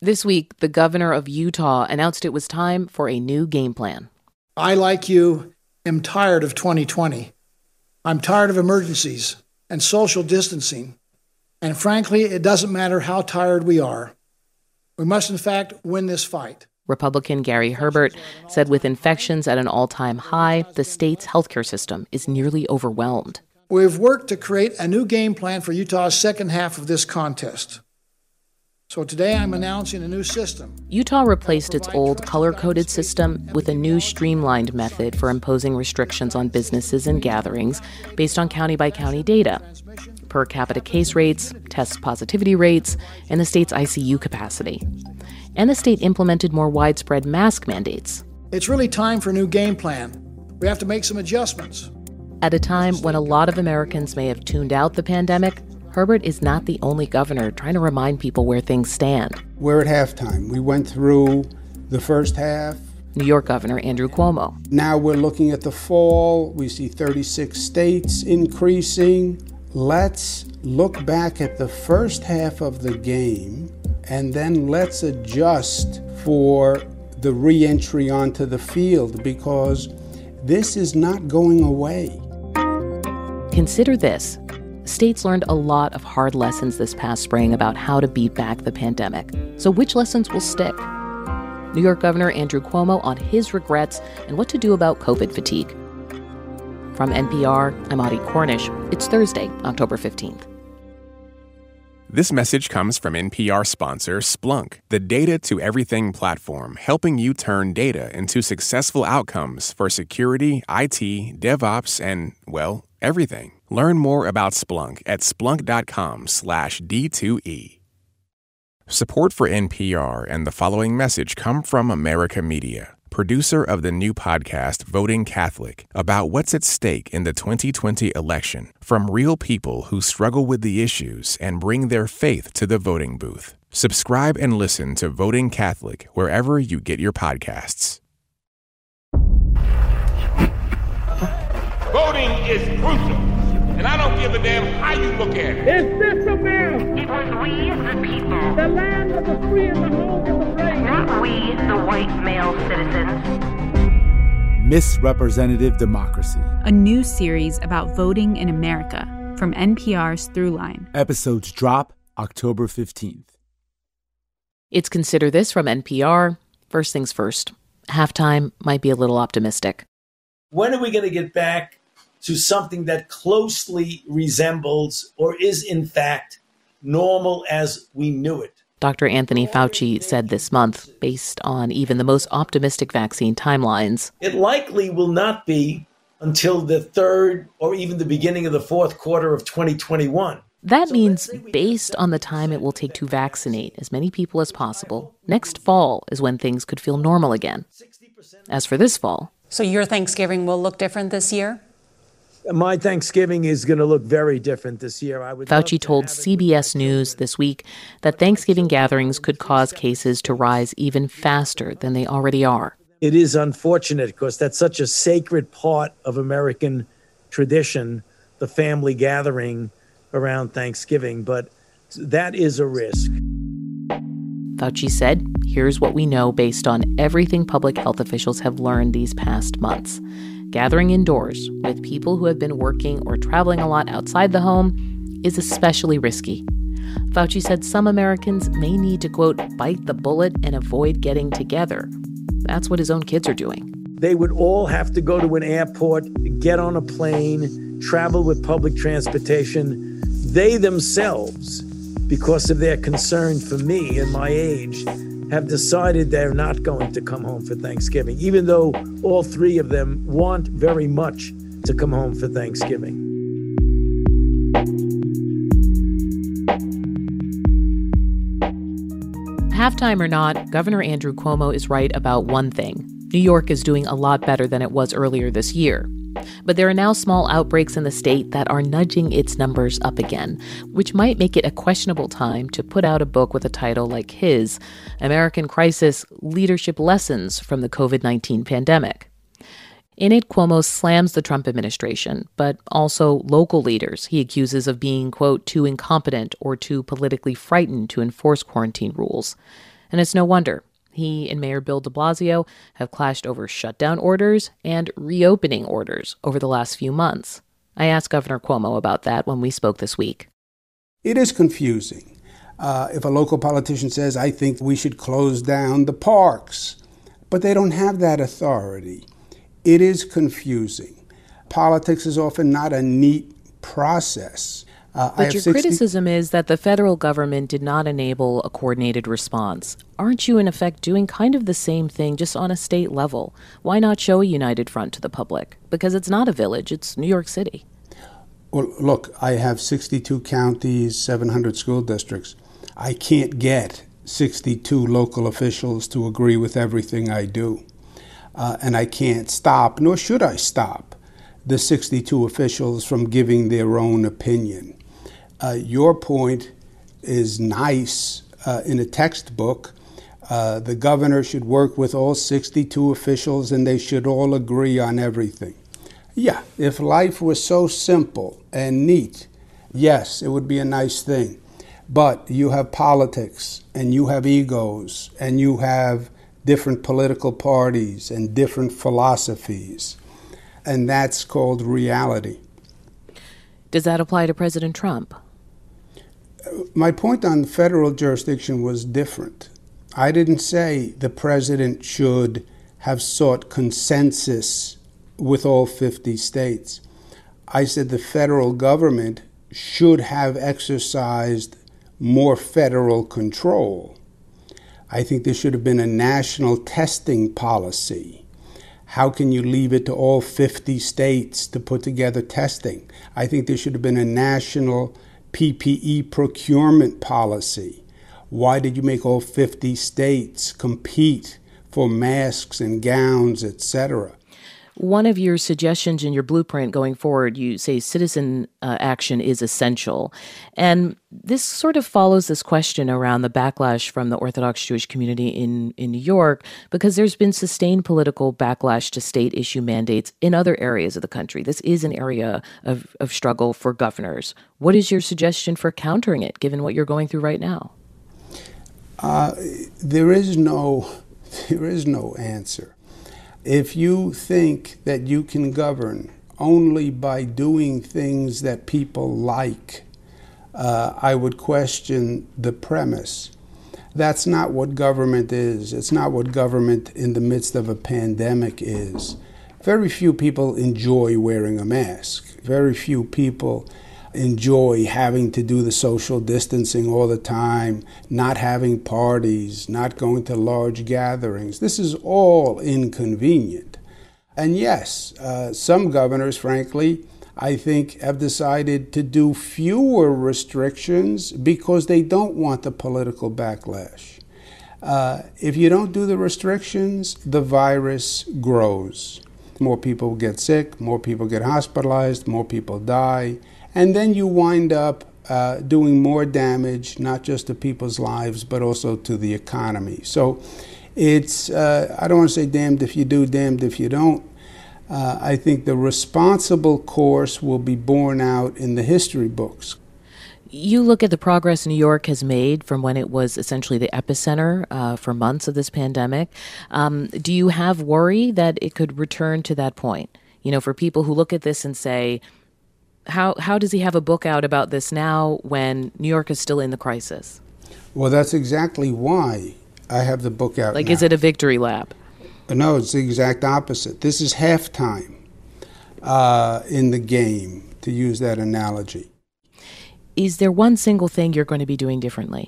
This week, the governor of Utah announced it was time for a new game plan. I, like you, am tired of 2020. I'm tired of emergencies and social distancing. And frankly, it doesn't matter how tired we are. We must, in fact, win this fight. Republican Gary Herbert said with infections at an all-time high, the state's healthcare system is nearly overwhelmed. We've worked to create a new game plan for Utah's second half of this contest. So today I'm announcing a new system. Utah replaced its old color-coded system with a new streamlined method for imposing restrictions on businesses and gatherings based on county-by-county data, per capita case rates, test positivity rates, and the state's ICU capacity. And the state implemented more widespread mask mandates. It's really time for a new game plan. We have to make some adjustments. At a time when a lot of Americans may have tuned out the pandemic, Herbert is not the only governor trying to remind people where things stand. We're at halftime. We went through the first half. New York Governor Andrew Cuomo. Now we're looking at the fall. We see 36 states increasing. Let's look back at the first half of the game, and then let's adjust for the re-entry onto the field, because this is not going away. Consider this. States learned a lot of hard lessons this past spring about how to beat back the pandemic. So which lessons will stick? New York Governor Andrew Cuomo on his regrets and what to do about COVID fatigue. From NPR, I'm Audie Cornish. It's Thursday, October 15th. This message comes from NPR sponsor Splunk, the data-to-everything platform helping you turn data into successful outcomes for security, IT, DevOps, and, well, everything. Learn more about Splunk at splunk.com/D2E. Support for NPR and the following message come from America Media, producer of the new podcast Voting Catholic, about what's at stake in the 2020 election, from real people who struggle with the issues and bring their faith to the voting booth. Subscribe and listen to Voting Catholic wherever you get your podcasts. Voting is crucial, and I don't give a damn how you look at it. Is this America? It was we, the people. The land of the free and the home of the brave. Not we, the white male citizens. Misrepresentative Democracy. A new series about voting in America from NPR's Throughline. Episodes drop October 15th. It's Consider This from NPR. First things first. Halftime might be a little optimistic. When are we going to get back to something that closely resembles or is, in fact, normal as we knew it? Dr. Anthony Fauci said this month, based on even the most optimistic vaccine timelines. It likely will not be until the third or even the beginning of the fourth quarter of 2021. That means, based on the time it will take to vaccinate as many people as possible, next fall is when things could feel normal again. As for this fall... So your Thanksgiving will look different this year? My Thanksgiving is going to look very different this year. Fauci told CBS News this week that Thanksgiving gatherings could cause cases to rise even faster than they already are. It is unfortunate because that's such a sacred part of American tradition, the family gathering around Thanksgiving, but that is a risk. Fauci said, here's what we know based on everything public health officials have learned these past months. Gathering indoors with people who have been working or traveling a lot outside the home is especially risky. Fauci said some Americans may need to, quote, bite the bullet and avoid getting together. That's what his own kids are doing. They would all have to go to an airport, get on a plane, travel with public transportation. They themselves, because of their concern for me and my age, have decided they're not going to come home for Thanksgiving, even though all three of them want very much to come home for Thanksgiving. Halftime or not, Governor Andrew Cuomo is right about one thing. New York is doing a lot better than it was earlier this year. But there are now small outbreaks in the state that are nudging its numbers up again, which might make it a questionable time to put out a book with a title like his, American Crisis: Leadership Lessons from the COVID-19 Pandemic. In it, Cuomo slams the Trump administration, but also local leaders he accuses of being, quote, too incompetent or too politically frightened to enforce quarantine rules. And it's no wonder. He and Mayor Bill de Blasio have clashed over shutdown orders and reopening orders over the last few months. I asked Governor Cuomo about that when we spoke this week. It is confusing. If a local politician says, I think we should close down the parks, but they don't have that authority. It is confusing. Politics is often not a neat process. But your criticism is that the federal government did not enable a coordinated response. Aren't you, in effect, doing kind of the same thing, just on a state level? Why not show a united front to the public? Because it's not a village, it's New York City. Well, look, I have 62 counties, 700 school districts. I can't get 62 local officials to agree with everything I do. And I can't stop, nor should I stop, the 62 officials from giving their own opinion. Your point is nice in a textbook. The governor should work with all 62 officials and they should all agree on everything. Yeah, if life was so simple and neat, yes, it would be a nice thing. But you have politics and you have egos and you have different political parties and different philosophies. And that's called reality. Does that apply to President Trump? My point on federal jurisdiction was different. I didn't say the president should have sought consensus with all 50 states. I said the federal government should have exercised more federal control. I think there should have been a national testing policy. How can you leave it to all 50 states to put together testing? I think there should have been a national PPE procurement policy. Why did you make all 50 states compete for masks and gowns, etc.? One of your suggestions in your blueprint going forward, you say citizen action is essential. And this sort of follows this question around the backlash from the Orthodox Jewish community in New York, because there's been sustained political backlash to state issue mandates in other areas of the country. This is an area of struggle for governors. What is your suggestion for countering it, given what you're going through right now? There is no answer. If you think that you can govern only by doing things that people like, I would question the premise. That's not what government is. It's not what government in the midst of a pandemic is. Very few people enjoy wearing a mask. Very few people enjoy having to do the social distancing all the time, not having parties, not going to large gatherings. This is all inconvenient. And yes, some governors, frankly, I think have decided to do fewer restrictions because they don't want the political backlash. If you don't do the restrictions, the virus grows. More people get sick, more people get hospitalized, more people die. And then you wind up doing more damage, not just to people's lives, but also to the economy. So it's, I don't want to say damned if you do, damned if you don't. I think the responsible course will be borne out in the history books. You look at the progress New York has made from when it was essentially the epicenter for months of this pandemic. Do you have worry that it could return to that point? You know, for people who look at this and say, How does he have a book out about this now when New York is still in the crisis? Well, that's exactly why I have the book out now. Is it a victory lap? No, it's the exact opposite. This is halftime in the game, to use that analogy. Is there one single thing you're going to be doing differently?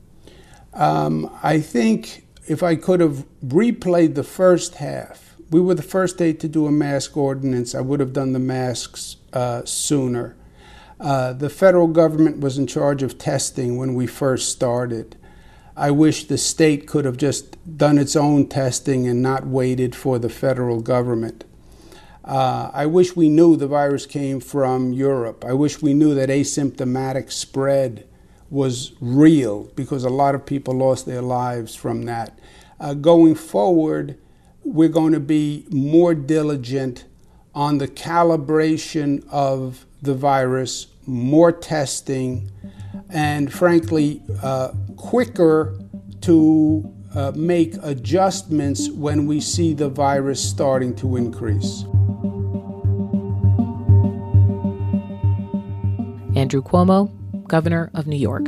I think if I could have replayed the first half, we were the first state to do a mask ordinance. I would have done the masks sooner. The federal government was in charge of testing when we first started. I wish the state could have just done its own testing and not waited for the federal government. I wish we knew the virus came from Europe. I wish we knew that asymptomatic spread was real, because a lot of people lost their lives from that. Going forward, we're going to be more diligent on the calibration of the virus, more testing, and frankly, quicker to make adjustments when we see the virus starting to increase. Andrew Cuomo, governor of New York.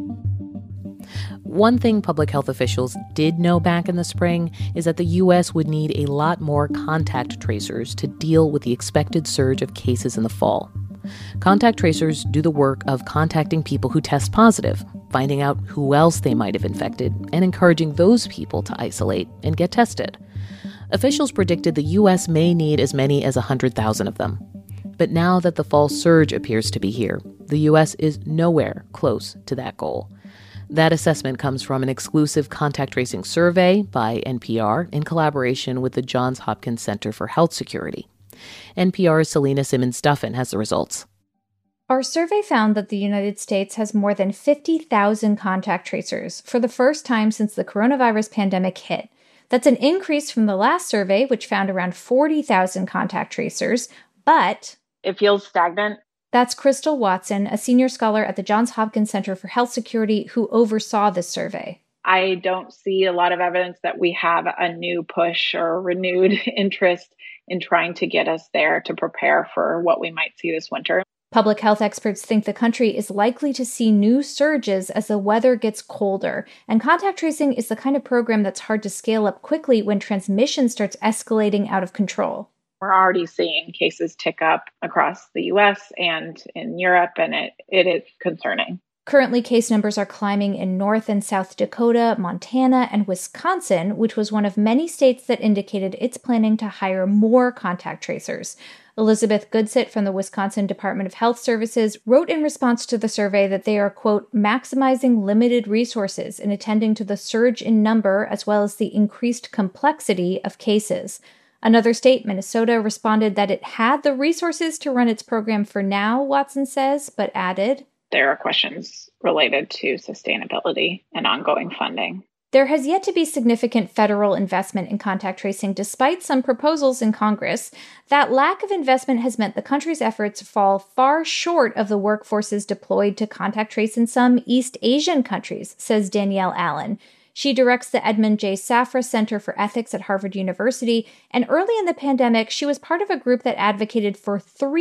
One thing public health officials did know back in the spring is that the U.S. would need a lot more contact tracers to deal with the expected surge of cases in the fall. Contact tracers do the work of contacting people who test positive, finding out who else they might have infected, and encouraging those people to isolate and get tested. Officials predicted the U.S. may need as many as 100,000 of them. But now that the fall surge appears to be here, the U.S. is nowhere close to that goal. That assessment comes from an exclusive contact tracing survey by NPR in collaboration with the Johns Hopkins Center for Health Security. NPR's Selena Simmons-Duffin has the results. Our survey found that the United States has more than 50,000 contact tracers for the first time since the coronavirus pandemic hit. That's an increase from the last survey, which found around 40,000 contact tracers, but it feels stagnant. That's Crystal Watson, a senior scholar at the Johns Hopkins Center for Health Security, who oversaw this survey. I don't see a lot of evidence that we have a new push or renewed interest in trying to get us there to prepare for what we might see this winter. Public health experts think the country is likely to see new surges as the weather gets colder, and contact tracing is the kind of program that's hard to scale up quickly when transmission starts escalating out of control. We're already seeing cases tick up across the U.S. and in Europe, and it is concerning. Currently, case numbers are climbing in North and South Dakota, Montana, and Wisconsin, which was one of many states that indicated it's planning to hire more contact tracers. Elizabeth Goodsit from the Wisconsin Department of Health Services wrote in response to the survey that they are, quote, maximizing limited resources in attending to the surge in number as well as the increased complexity of cases. Another state, Minnesota, responded that it had the resources to run its program for now, Watson says, but added, there are questions related to sustainability and ongoing funding. There has yet to be significant federal investment in contact tracing, despite some proposals in Congress. That lack of investment has meant the country's efforts fall far short of the workforces deployed to contact trace in some East Asian countries, says Danielle Allen. She directs the Edmund J. Safra Center for Ethics at Harvard University, and early in the pandemic, she was part of a group that advocated for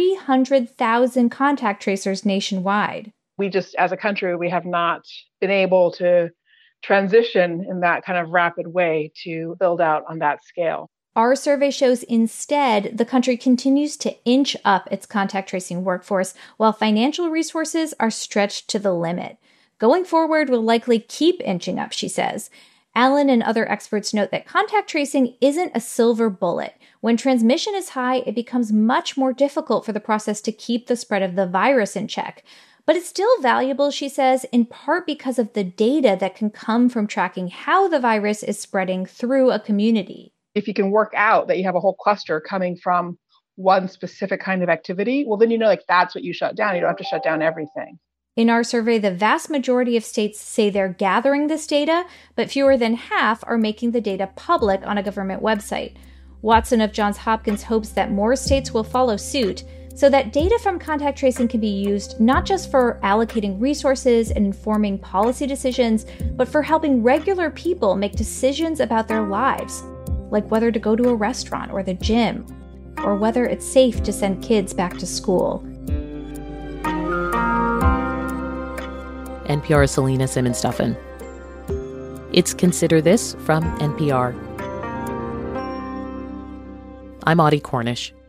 300,000 contact tracers nationwide. We just, as a country, we have not been able to transition in that kind of rapid way to build out on that scale. Our survey shows instead the country continues to inch up its contact tracing workforce while financial resources are stretched to the limit. Going forward, we'll likely keep inching up, she says. Allen and other experts note that contact tracing isn't a silver bullet. When transmission is high, it becomes much more difficult for the process to keep the spread of the virus in check. But it's still valuable, she says, in part because of the data that can come from tracking how the virus is spreading through a community. If you can work out that you have a whole cluster coming from one specific kind of activity, well, then you know, like, that's what you shut down. You don't have to shut down everything. In our survey, the vast majority of states say they're gathering this data, but fewer than half are making the data public on a government website. Watson of Johns Hopkins hopes that more states will follow suit so that data from contact tracing can be used not just for allocating resources and informing policy decisions, but for helping regular people make decisions about their lives, like whether to go to a restaurant or the gym, or whether it's safe to send kids back to school. NPR's Selena Simmons-Duffin. It's Consider This from NPR. I'm Audie Cornish.